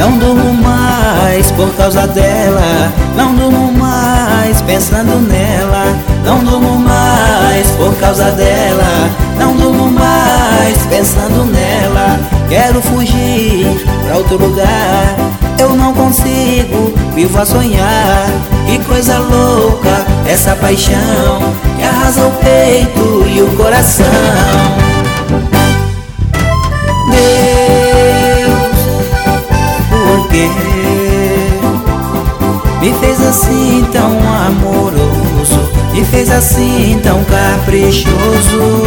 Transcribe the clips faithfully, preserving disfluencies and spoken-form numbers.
Não durmo mais por causa dela, não durmo mais pensando nela. Não durmo mais por causa dela, não durmo mais pensando nela. Quero fugir pra outro lugar, eu não consigo, vivo a sonhar. Que coisa louca essa paixão que arrasa o peito e o coração. Deus, por que me fez assim tão amoroso, me fez assim tão caprichoso?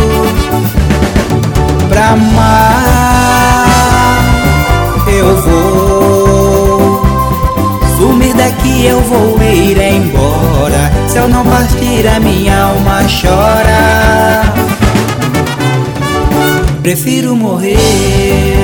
Pra amar eu vou, sumir daqui eu vou ir embora. Se eu não partir a minha alma chora. Prefiro morrer.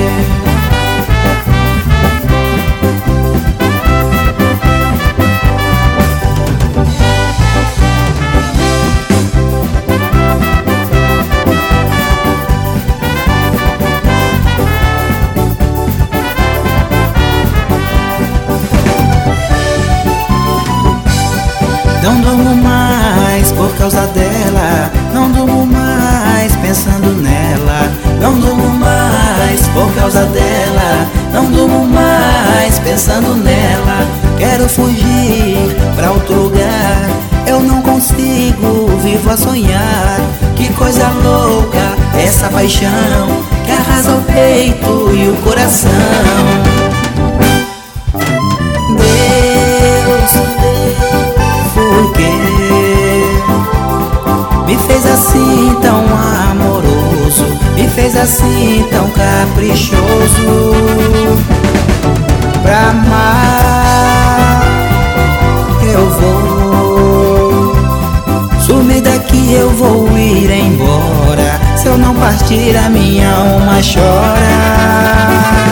Não durmo mais por causa dela, não durmo mais pensando nela. Não durmo mais por causa dela, não durmo mais pensando nela. Quero fugir pra outro lugar, eu não consigo, vivo a sonhar. Que coisa louca essa paixão que arrasa o peito e o coração. Me fez assim tão amoroso, me fez assim tão caprichoso. Pra amar eu vou, sumir daqui eu vou ir embora. Se eu não partir a minha alma chora.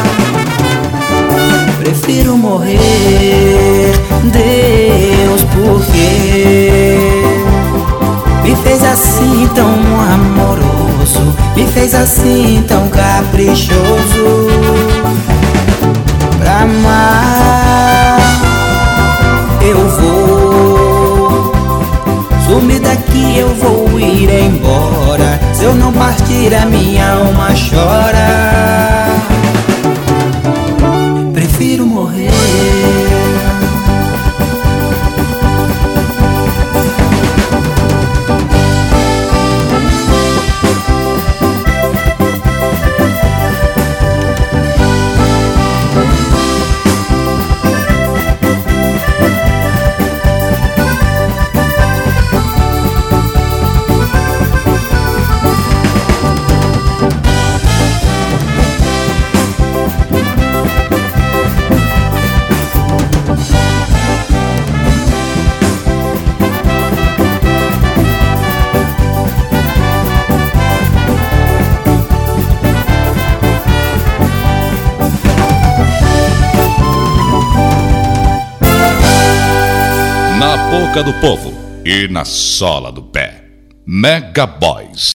Prefiro morrer. Deus, por quê? Me fez assim tão amoroso, me fez assim tão caprichoso. Pra amar eu vou, sumir daqui eu vou ir embora. Se eu não partir a minha alma chora. Prefiro morrer. Na boca do povo e na sola do pé. Mega Boys.